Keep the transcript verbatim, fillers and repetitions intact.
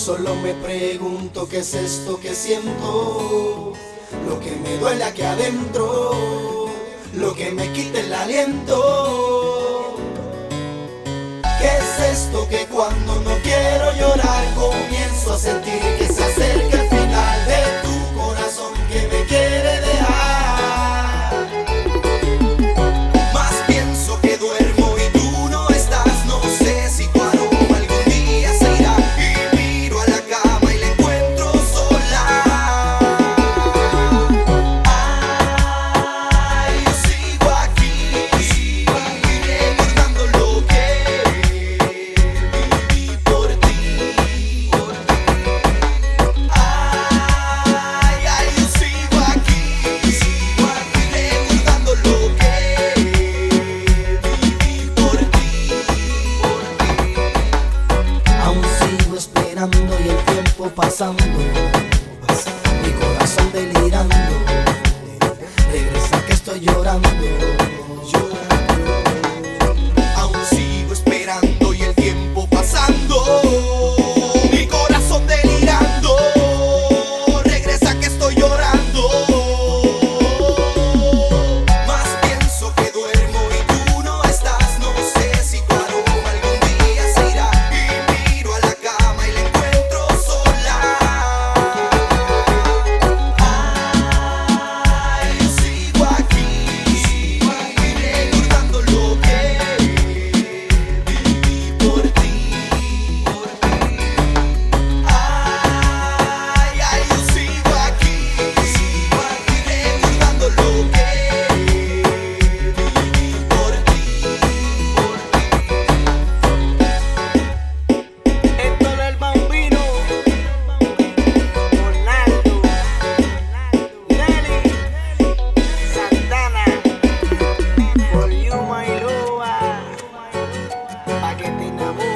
Solo me pregunto qué es esto que siento, lo que me duele aquí adentro, lo que me quita el aliento. ¿Qué es esto que cuando no quiero llorar comienzo a sentir que se acerca el final de tu corazón que me quiere dejar? Más pienso que duermo y tú no estás, no sé si tu aroma algún día se irá, y miro a la cama y la encuentro sola. Ay, yo sigo aquí, recordando lo que viví por ti. Ay, ay, yo sigo aquí, sigo aquí, recordando lo que viví por ti. Aún sigo esperando y el tiempo pasando, mi corazón delirando. Regresa que estoy llorando. Aún sigo esperando y el tiempo pasando, mi corazón delirando. Regresa que estoy llorando. Más pienso que duermo y tú no estás, no sé si tu aroma algún día se irá, y miro a la cama y la encuentro sola. Ay, yo sigo aquí, recordando lo que viví por ti. Ay, ay, yo sigo aquí, sigo aquí, recordando lo que viví por ti. Esto del bambino, Ronaldo, Nelly, Santana, for you my loba, pa' que te enamores.